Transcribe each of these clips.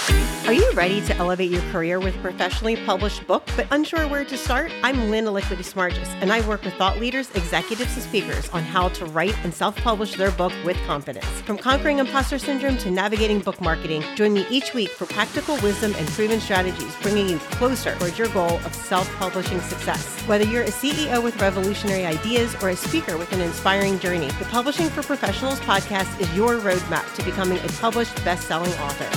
Are you ready to elevate your career with a professionally published book, but unsure where to start? I'm Lynn Liquidity Smargis, and I work with thought leaders, executives, and speakers on how to write and self-publish their book with confidence. From conquering imposter syndrome to navigating book marketing, join me each week for practical wisdom and proven strategies, bringing you closer towards your goal of self-publishing success. Whether you're a CEO with revolutionary ideas or a speaker with an inspiring journey, the Publishing for Professionals podcast is your roadmap to becoming a published best-selling author.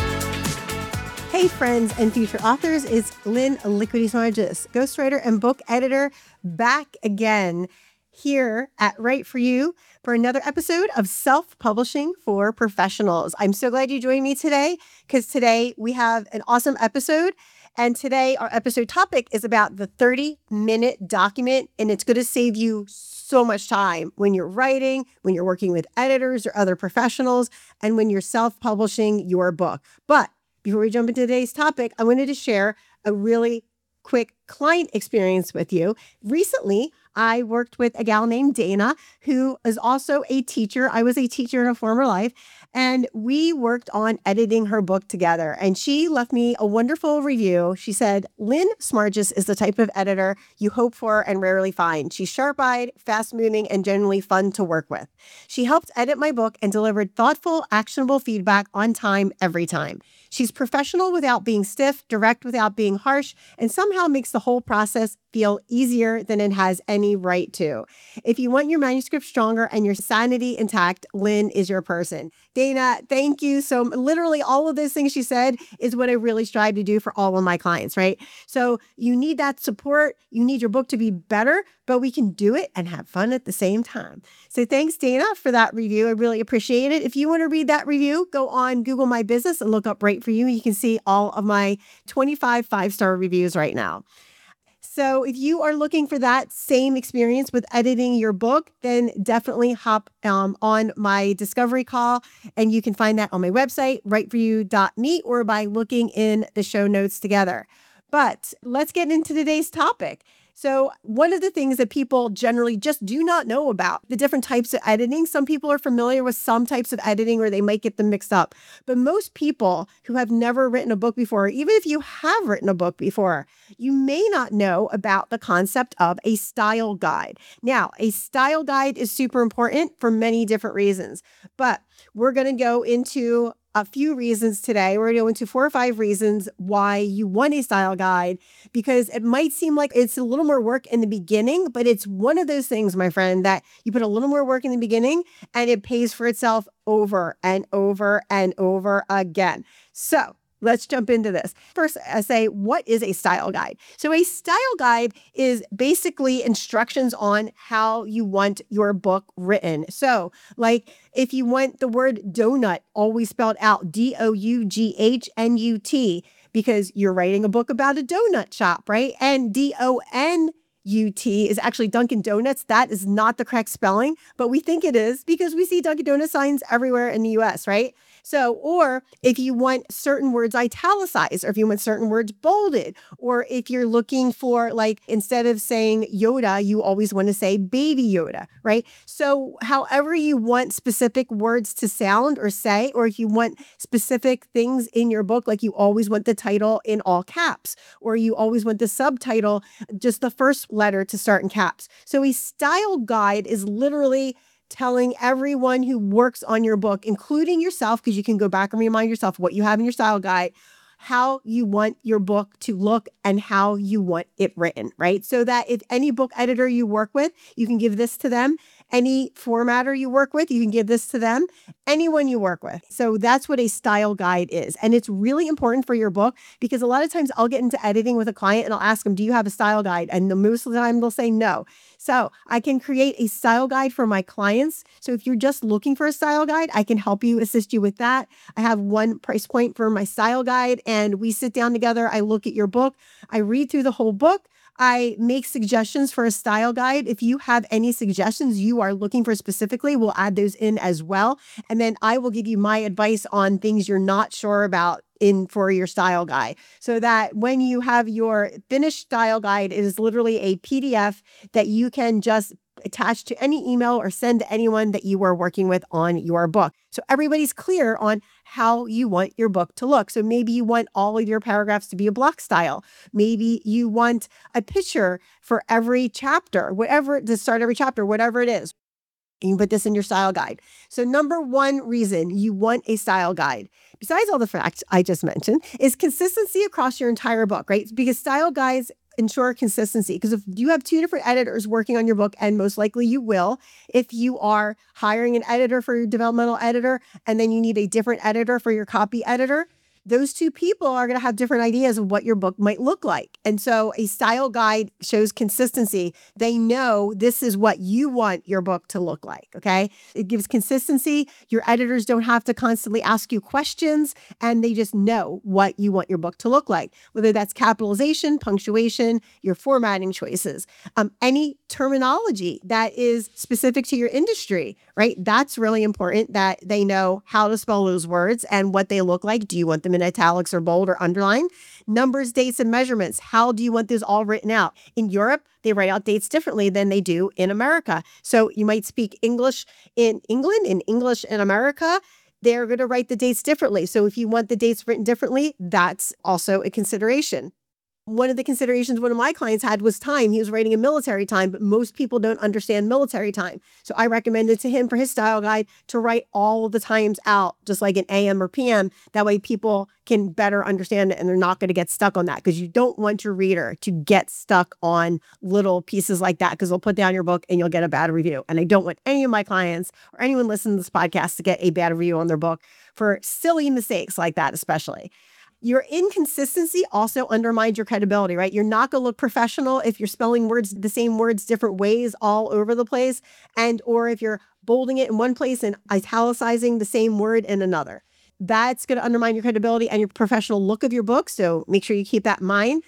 Hey friends and future authors, it's Lynn Liquidity Smargis, ghostwriter and book editor, back again here at Write For You for another episode of Self-Publishing for Professionals. I'm so glad you joined me today because today we have an awesome episode. And today our episode topic is about the 30-minute document, and it's going to save you so much time when you're writing, when you're working with editors or other professionals, and when you're self-publishing your book. But before we jump into today's topic, I wanted to share a really quick client experience with you. Recently, I worked with a gal named Dana, who is also a teacher. I was a teacher in a former life, and we worked on editing her book together. And she left me a wonderful review. She said, Lynn Smargis is the type of editor you hope for and rarely find. She's sharp-eyed, fast-moving, and generally fun to work with. She helped edit my book and delivered thoughtful, actionable feedback on time every time. She's professional without being stiff, direct without being harsh, and somehow makes the whole process feel easier than it has any right to. If you want your manuscript stronger and your sanity intact, Lynn is your person. Dana, thank you. So literally all of those things she said is what I really strive to do for all of my clients, right? So you need that support. You need your book to be better, but we can do it and have fun at the same time. So thanks, Dana, for that review. I really appreciate it. If you want to read that review, go on Google My Business and look up Write For You. You can see all of my 25 five-star reviews right now. So if you are looking for that same experience with editing your book, then definitely hop on my discovery call, and you can find that on my website, writeforyou.me, or by looking in the show notes together. But let's get into today's topic. So one of the things that people generally just do not know about, the different types of editing. Some people are familiar with some types of editing, or they might get them mixed up. But most people who have never written a book before, even if you have written a book before, you may not know about the concept of a style guide. Now, a style guide is super important for many different reasons, but we're going to go into a few reasons today. We're going to go into 4 or 5 reasons why you want a style guide, because it might seem like it's a little more work in the beginning, but it's one of those things, my friend, that you put a little more work in the beginning and it pays for itself over and over and over again. So let's jump into this. First, I say, what is a style guide? So a style guide is basically instructions on how you want your book written. So like if you want the word donut always spelled out DOUGHNUT, because you're writing a book about a donut shop, right? And DONUT is actually Dunkin' Donuts. That is not the correct spelling, but we think it is because we see Dunkin' Donuts signs everywhere in the US, right? So, or if you want certain words italicized, or if you want certain words bolded, or if you're looking for, like, instead of saying Yoda, you always want to say Baby Yoda, right? So however you want specific words to sound or say, or if you want specific things in your book, like you always want the title in all caps, or you always want the subtitle, just the first letter to start in caps. So a style guide is literally telling everyone who works on your book, including yourself, because you can go back and remind yourself what you have in your style guide, how you want your book to look and how you want it written, right? So that if any book editor you work with, you can give this to them. Any formatter you work with, you can give this to them. Anyone you work with. So that's what a style guide is. And it's really important for your book, because a lot of times I'll get into editing with a client and I'll ask them, do you have a style guide? And most of the time they'll say no. So I can create a style guide for my clients. So if you're just looking for a style guide, I can help you, assist you with that. I have one price point for my style guide, and we sit down together. I look at your book. I read through the whole book. I make suggestions for a style guide. If you have any suggestions you are looking for specifically, we'll add those in as well. And then I will give you my advice on things you're not sure about for your style guide, so that when you have your finished style guide, it is literally a PDF that you can just attached to any email or send to anyone that you are working with on your book. So everybody's clear on how you want your book to look. So maybe you want all of your paragraphs to be a block style. Maybe you want a picture for every chapter, whatever, to start every chapter, whatever it is. You can put this in your style guide. So number one reason you want a style guide, besides all the facts I just mentioned, is consistency across your entire book, right? Because style guides ensure consistency. Because if you have two different editors working on your book, and most likely you will, if you are hiring an editor for your developmental editor, and then you need a different editor for your copy editor, those two people are going to have different ideas of what your book might look like. And so a style guide shows consistency. They know this is what you want your book to look like, okay? It gives consistency. Your editors don't have to constantly ask you questions, and they just know what you want your book to look like, whether that's capitalization, punctuation, your formatting choices, any terminology that is specific to your industry, right? That's really important that they know how to spell those words and what they look like. Do you want them in italics or bold or underline? Numbers, dates, and measurements. How do you want this all written out? In Europe, they write out dates differently than they do in America. So you might speak English in England and English in America. They're going to write the dates differently. So if you want the dates written differently, that's also a consideration. One of the considerations one of my clients had was time. He was writing in military time, but most people don't understand military time. So I recommended to him for his style guide to write all of the times out, just like an AM or PM. That way people can better understand it and they're not going to get stuck on that, because you don't want your reader to get stuck on little pieces like that, because they'll put down your book and you'll get a bad review. And I don't want any of my clients or anyone listening to this podcast to get a bad review on their book for silly mistakes like that, especially. Your inconsistency also undermines your credibility, right? You're not going to look professional if you're spelling words, the same words, different ways all over the place. And, or if you're bolding it in one place and italicizing the same word in another. That's going to undermine your credibility and your professional look of your book. So make sure you keep that in mind.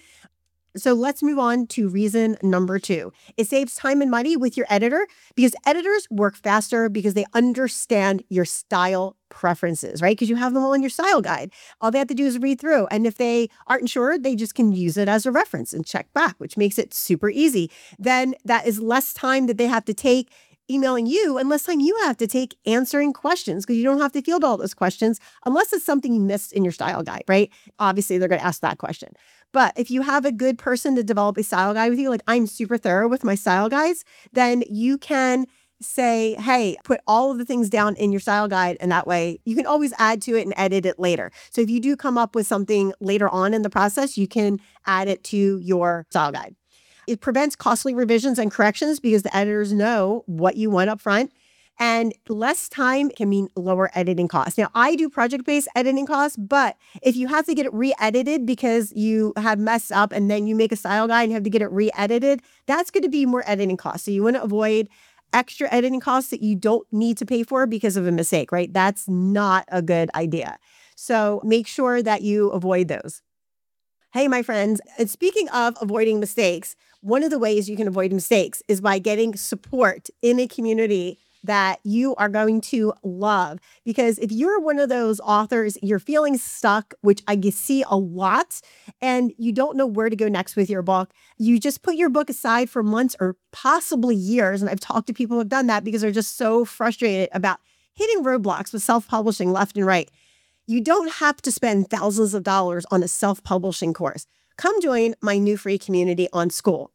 So let's move on to reason number 2. It saves time and money with your editor, because editors work faster because they understand your style preferences, right? Because you have them all in your style guide. All they have to do is read through. And if they aren't sure, they just can use it as a reference and check back, which makes it super easy. Then that is less time that they have to take emailing you, and less time you have to take answering questions, because you don't have to field all those questions unless it's something you missed in your style guide, right? Obviously, they're going to ask that question. But if you have a good person to develop a style guide with you, like I'm super thorough with my style guides, then you can say, hey, put all of the things down in your style guide. And that way you can always add to it and edit it later. So if you do come up with something later on in the process, you can add it to your style guide. It prevents costly revisions and corrections because the editors know what you want up front. And less time can mean lower editing costs. Now, I do project-based editing costs, but if you have to get it re-edited because you have messed up and then you make a style guide and you have to get it re-edited, that's going to be more editing costs. So you want to avoid extra editing costs that you don't need to pay for because of a mistake, right? That's not a good idea. So make sure that you avoid those. Hey, my friends, and speaking of avoiding mistakes, one of the ways you can avoid mistakes is by getting support in a community that you are going to love. Because if you're one of those authors, you're feeling stuck, which I see a lot, and you don't know where to go next with your book, you just put your book aside for months or possibly years. And I've talked to people who have done that because they're just so frustrated about hitting roadblocks with self-publishing left and right. You don't have to spend thousands of dollars on a self-publishing course. Come join my new free community on Skool,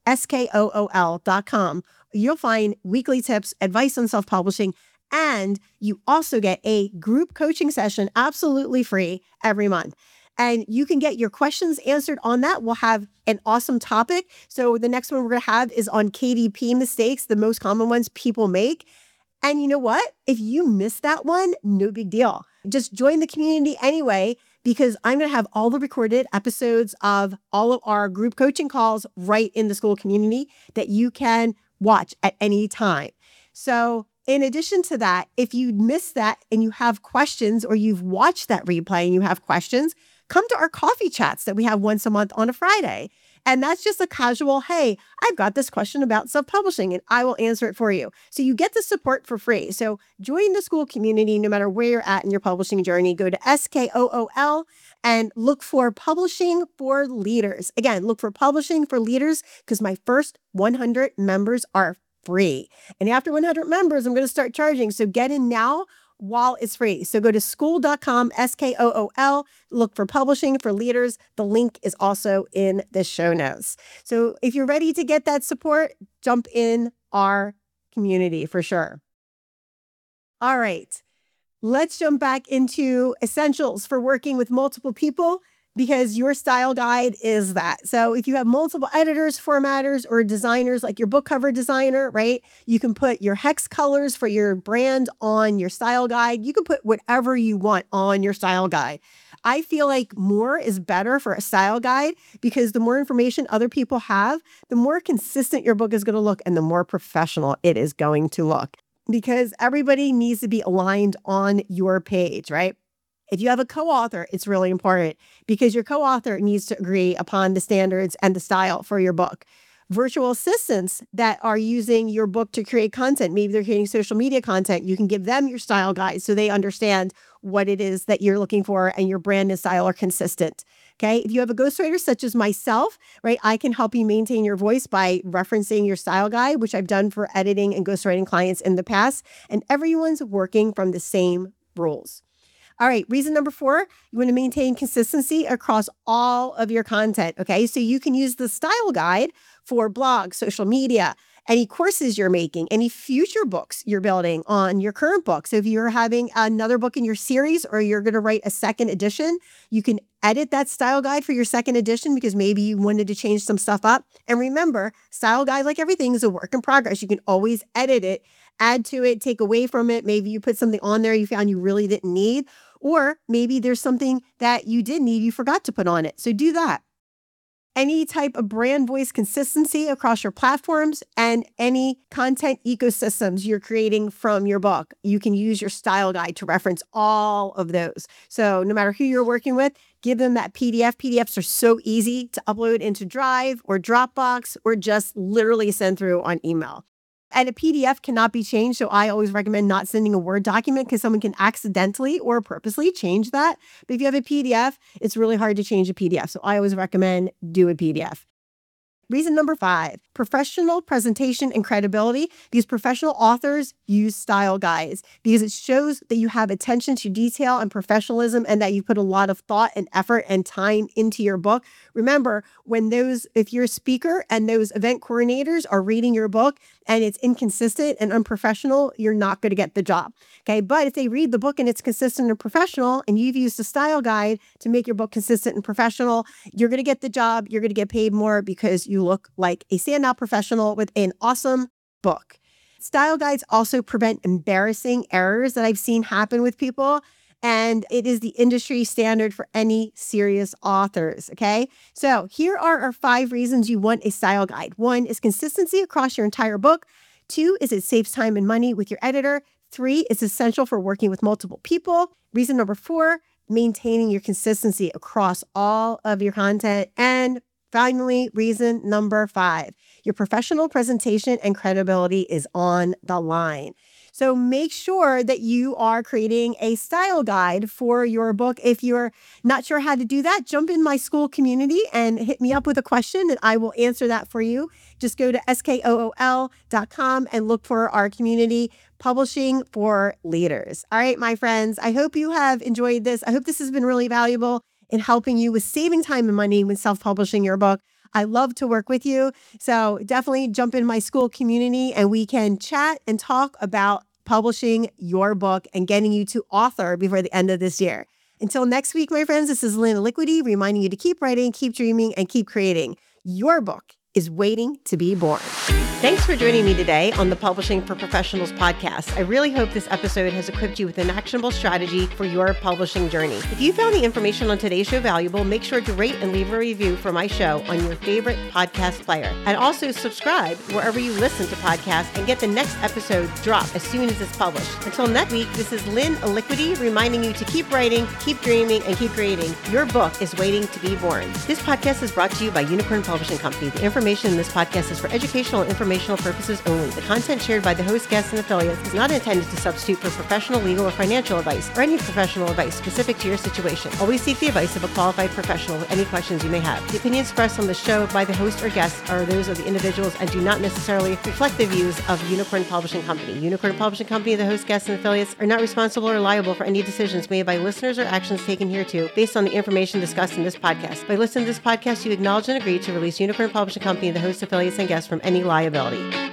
SKOOL.com. You'll find weekly tips, advice on self-publishing, and you also get a group coaching session absolutely free every month. And you can get your questions answered on that. We'll have an awesome topic. So the next one we're going to have is on KDP mistakes, the most common ones people make. And you know what? If you miss that one, no big deal. Just join the community anyway, because I'm going to have all the recorded episodes of all of our group coaching calls right in the Skool community that you can watch at any time. So in addition to that, if you missed that and you have questions, or you've watched that replay and you have questions, come to our coffee chats that we have once a month on a Friday. And that's just a casual, hey, I've got this question about self-publishing and I will answer it for you. So you get the support for free. So join the Skool community no matter where you're at in your publishing journey. Go to SKOOL and look for Publishing for Leaders. Again, look for Publishing for Leaders, because my first 100 members are free. And after 100 members, I'm going to start charging. So get in now while it's free. So go to skool.com, SKOOL, look for Publishing for Leaders. The link is also in the show notes. So if you're ready to get that support, jump in our community for sure. All right, let's jump back into essentials for working with multiple people, because your style guide is that. So if you have multiple editors, formatters, or designers, like your book cover designer, right? You can put your hex colors for your brand on your style guide. You can put whatever you want on your style guide. I feel like more is better for a style guide, because the more information other people have, the more consistent your book is going to look and the more professional it is going to look, because everybody needs to be aligned on your page, right? If you have a co-author, it's really important, because your co-author needs to agree upon the standards and the style for your book. Virtual assistants that are using your book to create content, maybe they're creating social media content, you can give them your style guide so they understand what it is that you're looking for and your brand and style are consistent. Okay. If you have a ghostwriter such as myself, right, I can help you maintain your voice by referencing your style guide, which I've done for editing and ghostwriting clients in the past, and everyone's working from the same rules. All right, reason number 4, you want to maintain consistency across all of your content, okay? So you can use the style guide for blogs, social media, any courses you're making, any future books you're building on your current book. So if you're having another book in your series, or you're going to write a second edition, you can edit that style guide for your second edition, because maybe you wanted to change some stuff up. And remember, style guide, like everything, is a work in progress. You can always edit it, add to it, take away from it. Maybe you put something on there you found you really didn't need. Or maybe there's something that you did need, you forgot to put on it. So do that. Any type of brand voice consistency across your platforms and any content ecosystems you're creating from your book. You can use your style guide to reference all of those. So no matter who you're working with, give them that PDF. PDFs are so easy to upload into Drive or Dropbox, or just literally send through on email. And a PDF cannot be changed. So I always recommend not sending a Word document, because someone can accidentally or purposely change that. But if you have a PDF, it's really hard to change a PDF. So I always recommend do a PDF. Reason number 5, professional presentation and credibility, because professional authors use style guides, because it shows that you have attention to detail and professionalism, and that you put a lot of thought and effort and time into your book. Remember, if you're a speaker and those event coordinators are reading your book and it's inconsistent and unprofessional, you're not going to get the job. Okay. But if they read the book and it's consistent and professional, and you've used a style guide to make your book consistent and professional, you're going to get the job. You're going to get paid more, because you look like a standout professional with an awesome book. Style guides also prevent embarrassing errors that I've seen happen with people. And it is the industry standard for any serious authors. Okay. So here are our 5 reasons you want a style guide. 1 is consistency across your entire book. 2 is it saves time and money with your editor. 3 is essential for working with multiple people. Reason number 4, maintaining your consistency across all of your content. And finally, reason number 5, your professional presentation and credibility is on the line. So make sure that you are creating a style guide for your book. If you're not sure how to do that, jump in my Skool community and hit me up with a question, and I will answer that for you. Just go to skool.com and look for our community, Publishing for Leaders. All right, my friends, I hope you have enjoyed this. I hope this has been really valuable in helping you with saving time and money when self-publishing your book. I love to work with you. So definitely jump in my Skool community and we can chat and talk about publishing your book and getting you to author before the end of this year. Until next week, my friends, this is Lynn Liquidy reminding you to keep writing, keep dreaming, and keep creating. Your book is waiting to be born. Thanks for joining me today on the Publishing for Professionals podcast. I really hope this episode has equipped you with an actionable strategy for your publishing journey. If you found the information on today's show valuable, make sure to rate and leave a review for my show on your favorite podcast player. And also subscribe wherever you listen to podcasts and get the next episode drop as soon as it's published. Until next week, this is Lynn Liquidy reminding you to keep writing, keep dreaming, and keep creating. Your book is waiting to be born. This podcast is brought to you by Unicorn Publishing Company. The information in this podcast is for educational and information informational purposes only. The content shared by the host, guests, and affiliates is not intended to substitute for professional, legal, or financial advice, or any professional advice specific to your situation. Always seek the advice of a qualified professional with any questions you may have. The opinions expressed on the show by the host or guests are those of the individuals and do not necessarily reflect the views of Unicorn Publishing Company. Unicorn Publishing Company, the host, guests, and affiliates are not responsible or liable for any decisions made by listeners or actions taken hereto based on the information discussed in this podcast. By listening to this podcast, you acknowledge and agree to release Unicorn Publishing Company, the host, affiliates, and guests from any liability.